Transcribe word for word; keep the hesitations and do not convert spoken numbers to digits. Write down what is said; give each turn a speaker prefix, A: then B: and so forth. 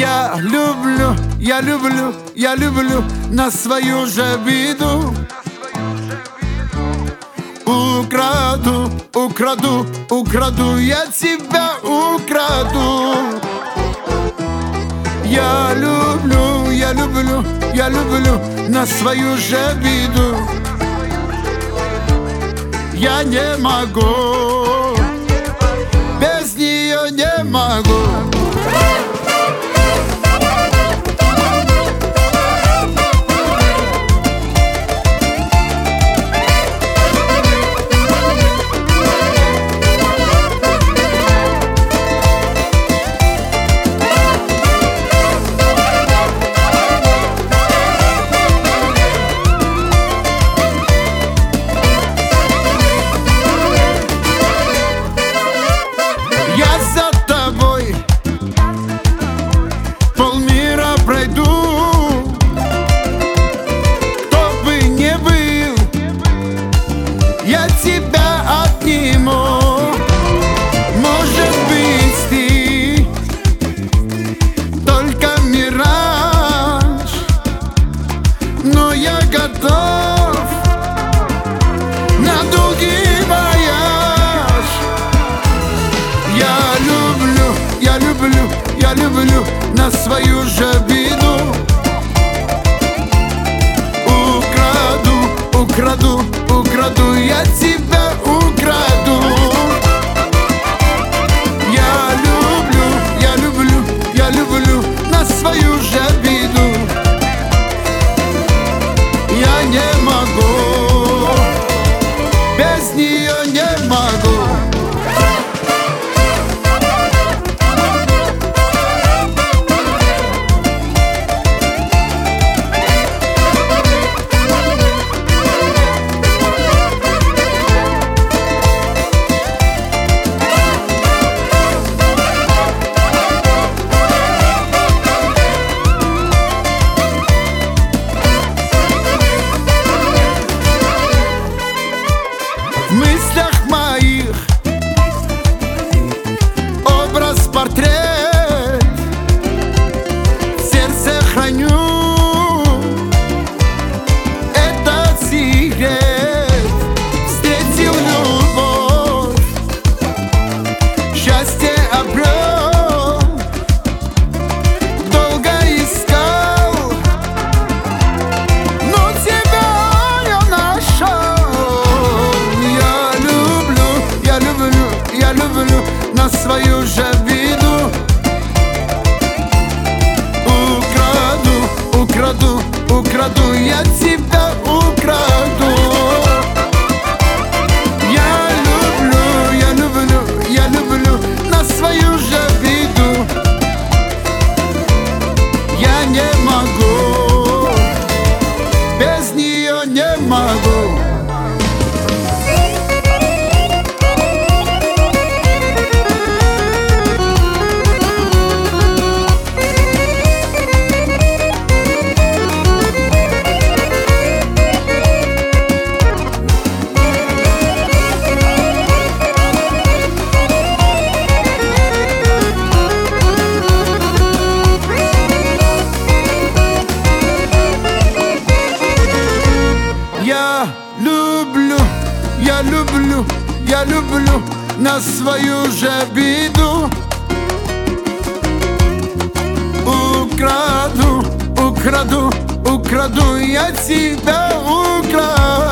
A: Я люблю, я люблю, я люблю на свою же беду. Украду, украду, украду, я тебя украду. Я люблю, я люблю, я люблю на свою же беду. Я не могу, без нее не могу. Я тебя отниму. Может быть, ты только мираж, но я готов на долгий вояж. Я люблю, я люблю, я люблю на свою же беду. Украду, украду, украду, я тебя украду. Я люблю, я люблю, я люблю на свою же беду. Я не могу, без нее не могу. В мыслях моих образ, портрет, в сердце храню этот секрет. Встретил любовь, счастье обрел, долго искал, но тебя я нашел. Я люблю на свою же беду. Украду, украду, украду, я тебя украду. Я люблю, я люблю, я люблю на свою же беду. Я не могу, без нее не могу. Я люблю, я люблю, я люблю на свою же беду. Украду, украду, украду, я тебя украду.